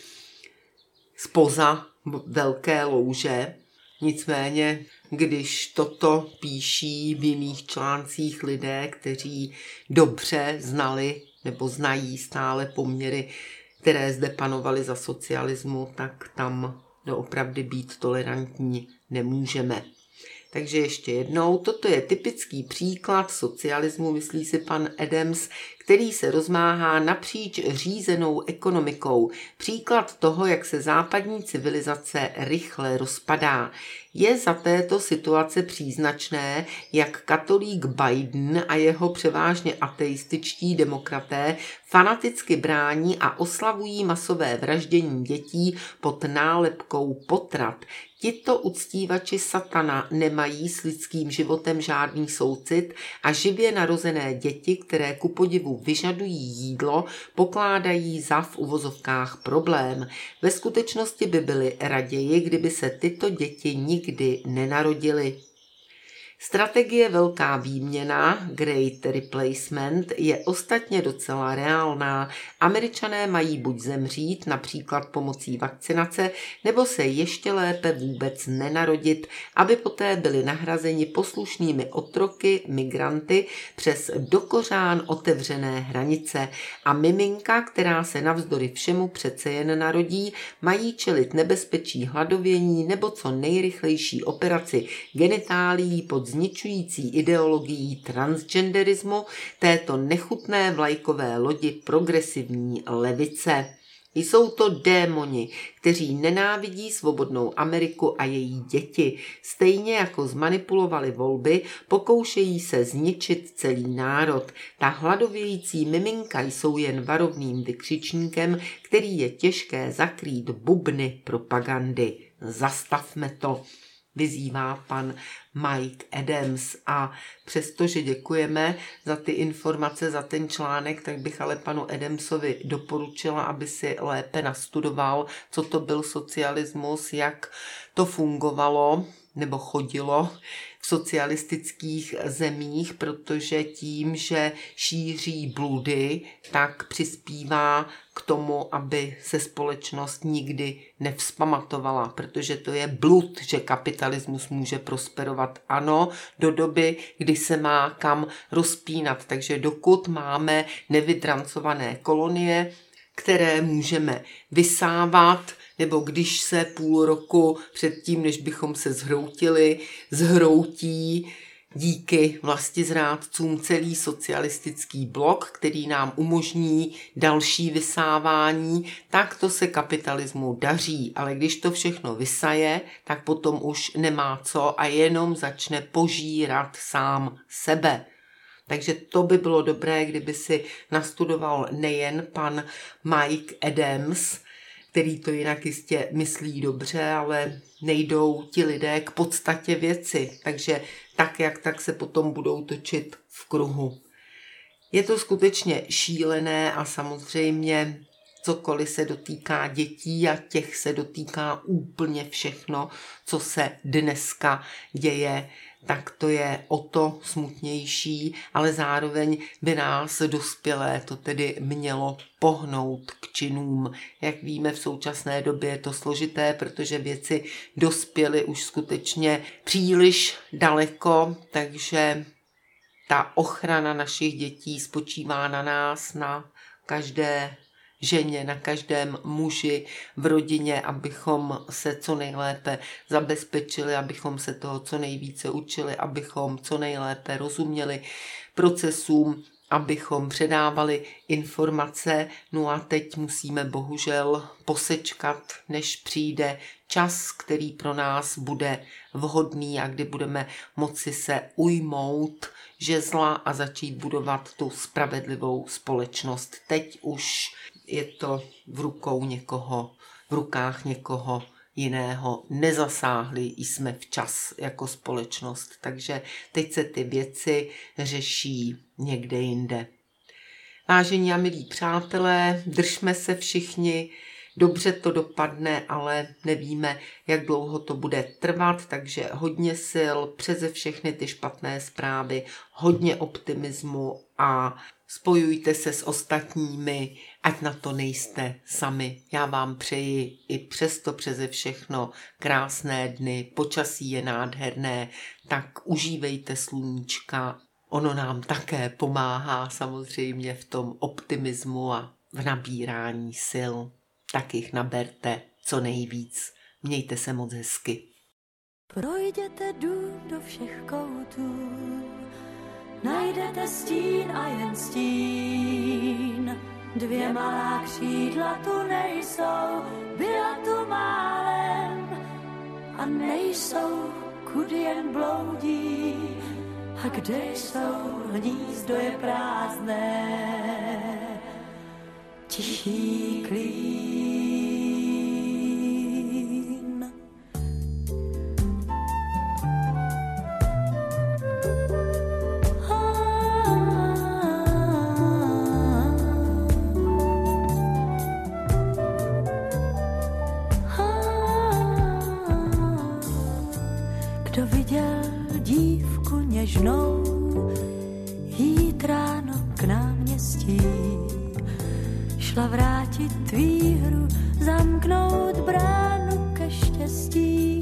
zpoza velké louže. Nicméně, když toto píší v jiných článcích lidé, kteří dobře znali nebo znají stále poměry, které zde panovaly za socialismu, tak tam doopravdy být tolerantní nemůžeme. Takže ještě jednou, toto je typický příklad socialismu, myslí si pan Adams, který se rozmáhá napříč řízenou ekonomikou. Příklad toho, jak se západní civilizace rychle rozpadá. Je za této situace příznačné, jak katolík Biden a jeho převážně ateističtí demokraté fanaticky brání a oslavují masové vraždění dětí pod nálepkou potrat. Tito uctívači satana nemají s lidským životem žádný soucit a živě narozené děti, které ku podivu vyžadují jídlo, pokládají za v uvozovkách problém. Ve skutečnosti by byly raději, kdyby se tyto děti nikdy nenarodily. Strategie velká výměna, Great Replacement, je ostatně docela reálná. Američané mají buď zemřít, například pomocí vakcinace, nebo se ještě lépe vůbec nenarodit, aby poté byli nahrazeni poslušnými otroky, migranty přes dokořán otevřené hranice. A miminka, která se navzdory všemu přece jen narodí, mají čelit nebezpečí hladovění nebo co nejrychlejší operaci genitálií pod zničující ideologií transgenderismu, této nechutné vlajkové lodi progresivní levice. Jsou to démoni, kteří nenávidí svobodnou Ameriku a její děti. Stejně jako zmanipulovali volby, pokoušejí se zničit celý národ. Ta hladovějící miminka jsou jen varovným vykřičníkem, který je těžké zakrýt bubny propagandy. Zastavme to, vyzývá pan Mike Adams. A přestože děkujeme za ty informace, za ten článek, tak bych ale panu Adamsovi doporučila, aby si lépe nastudoval, co to byl socialismus, jak to fungovalo nebo chodilo v socialistických zemích, protože tím, že šíří bludy, tak přispívá k tomu, aby se společnost nikdy nevzpamatovala, protože to je blud, že kapitalismus může prosperovat. Ano, do doby, kdy se má kam rozpínat. Takže dokud máme nevydrancované kolonie, které můžeme vysávat, nebo když se půl roku předtím, než bychom se zhroutili, zhroutí díky vlastizrádcům celý socialistický blok, který nám umožní další vysávání, tak to se kapitalismu daří. Ale když to všechno vysaje, tak potom už nemá co a jenom začne požírat sám sebe. Takže to by bylo dobré, kdyby si nastudoval nejen pan Mike Adams, který to jinak jistě myslí dobře, ale nejdou ti lidé k podstatě věci. Takže tak, jak tak se potom budou točit v kruhu. Je to skutečně šílené a samozřejmě cokoliv se dotýká dětí a těch se dotýká úplně všechno, co se dneska děje, tak to je o to smutnější, ale zároveň by nás dospělé to tedy mělo pohnout k činům. Jak víme, v současné době je to složité, protože věci dospěly už skutečně příliš daleko, takže ta ochrana našich dětí spočívá na nás, na každé ženě, na každém muži v rodině, abychom se co nejlépe zabezpečili, abychom se toho co nejvíce učili, abychom co nejlépe rozuměli procesům, abychom předávali informace. No a teď musíme bohužel posečkat, než přijde čas, který pro nás bude vhodný a kdy budeme moci se ujmout žezla a začít budovat tu spravedlivou společnost. Teď už je to v rukou někoho, v rukách někoho jiného. Nezasáhli jsme včas jako společnost, takže teď se ty věci řeší někde jinde. Vážení a milí přátelé, držme se všichni, dobře to dopadne, ale nevíme, jak dlouho to bude trvat, takže hodně sil, přeze všechny ty špatné zprávy, hodně optimismu a spojujte se s ostatními, ať na to nejste sami. Já vám přeji i přesto přeze všechno krásné dny, počasí je nádherné, tak užívejte sluníčka. Ono nám také pomáhá samozřejmě v tom optimismu a v nabírání sil. Tak jich naberte co nejvíc. Mějte se moc hezky. Projděte dům do všech koutů, najdete stín a jen stín. Dvě malá křídla tu nejsou, byla tu málem a nejsou, kudy jen bloudí. A kde jsou, hnízdo je prázdné, tichý klín. Kdo viděl dívku ztrátit výhru, zamknout bránu ke štěstí.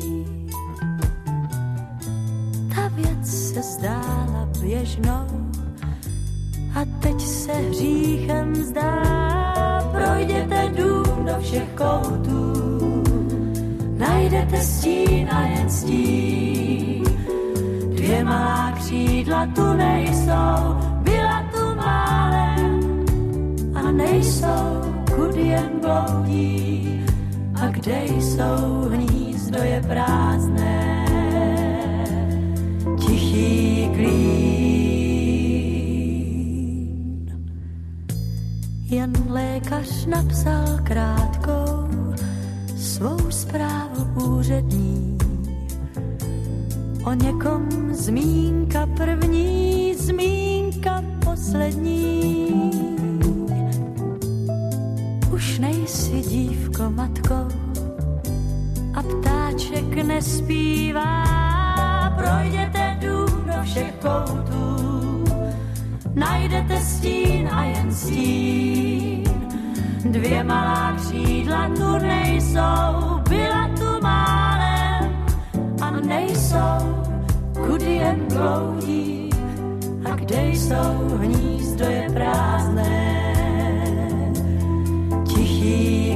Ta věc se zdála běžnou a teď se hříchem zdá. Projděte dům do všech koutů, najdete stín a jen stín. Dvě malá křídla tu nejsou, byla tu málem a nejsou, kud jen bloudí. A kde jsou, hnízdo je prázdné, tichý klín. Jen lékař napsal krátkou svou zprávu úřední. O někom zmínka první, zmínka poslední. Už nejsi dívko matkou a ptáček nespívá. Projděte dům do všech koutů, najdete stín a jen stín. Dvě malá křídla tu nejsou, byla tu málem a nejsou, kudy jen bloudí. A kde jsou, hnízdo je prázdné, tichý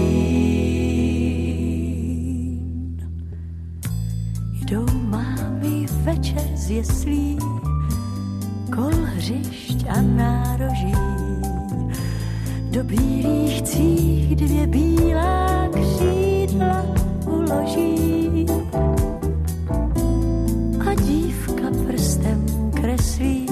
klín. Jdou mámy večer z jeslí, kol hřišť a nároží. Do bílých cích dvě bílá křídla uloží. A dívka prstem kreslí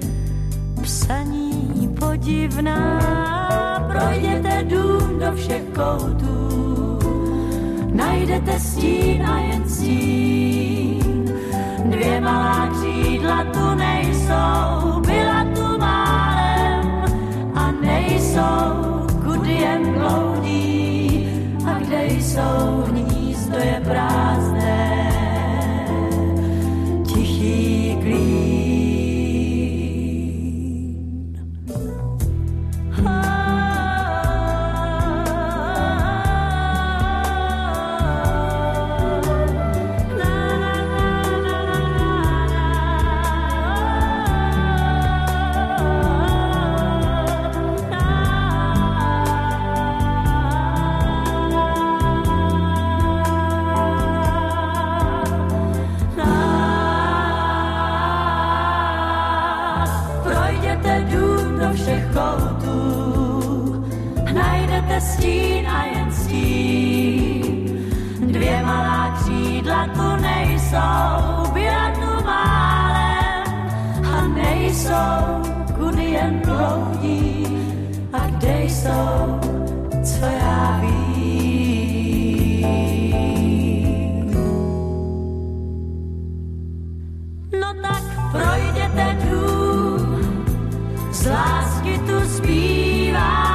psaní podivná. Projděte dům do všech koutů, najdete stín a jen stín. Dvě malá křídla tu nejsou, byla tu málem a nejsou, kudy jen bloudí. A kde jsou, hnízdo je prázdné, tichý klín. Stín a jen stín. Dvě malá křídla tu nejsou, byla tu málem a nejsou, kudy jen bloudí. A kde jsou, co já vím. No tak projděte dům, z lásky tu zpívá.